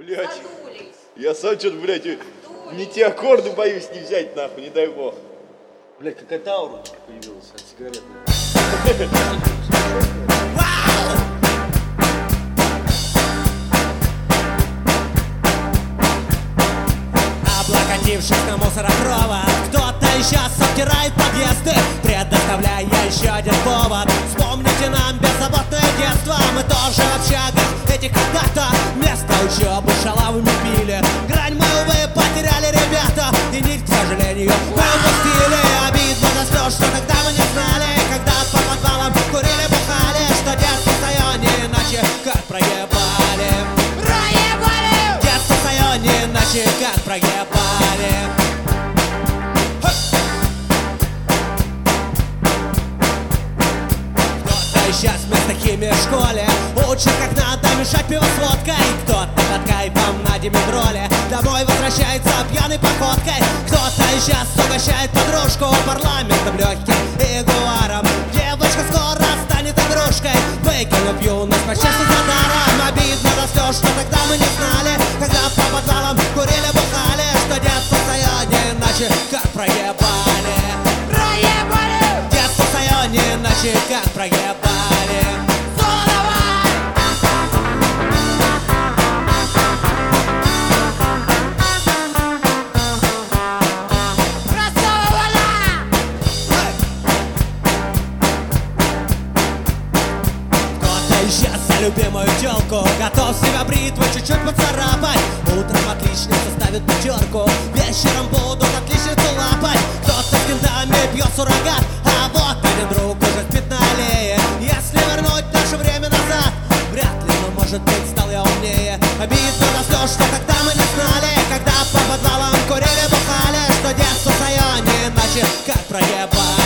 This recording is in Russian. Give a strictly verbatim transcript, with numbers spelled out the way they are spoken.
Блядь. Задулись. Я сам что-то, блядь, не те аккорды боюсь не взять, нахуй, не дай бог. Блядь, какая-то аура появилась от сигареты. Облокотившись на мусоропровод, кто-то сейчас обтирает подъезды, предоставляя еще один повод. Вспомните нам беззаботное детство. Мы тоже в общагах этих когда-то вместо учебы шалавами пили. Грань мы, увы, потеряли, ребята, и нить, к сожалению, мы упустили. Обидно за все, что тогда мы не знали, когда по подвалам курили, бухали, что детство свое не иначе как проебали. Проебали! Детство свое не иначе как проебали. Сейчас вместо химии в школе учат, как надо мешать пиво с водкой. Кто-то под кайфом на димедроле домой возвращается пьяной походкой. Кто-то сейчас угощает подружку парламентом легким и гуаром. Девочка скоро станет игрушкой, выкинув юность почти что за даром. Обидно за все, что тогда мы не знали, когда по подвалам курили, бухали, что детство свое не иначе как проебали. Проебали! Детство свое не иначе как проебали. Сейчас за любимую тёлку готов себя бритвой чуть-чуть поцарапать. Утром отличница ставит пятерку, вечером будут отличницу лапать. Кто-то с кентами пьет суррогат, а вот один друг уже спит на аллее. Если вернуть наше время назад, вряд ли, но может быть стал я умнее. Обидно за все, что тогда мы не знали, когда по подвалам курили, бухали, что детство свое не иначе как проебали.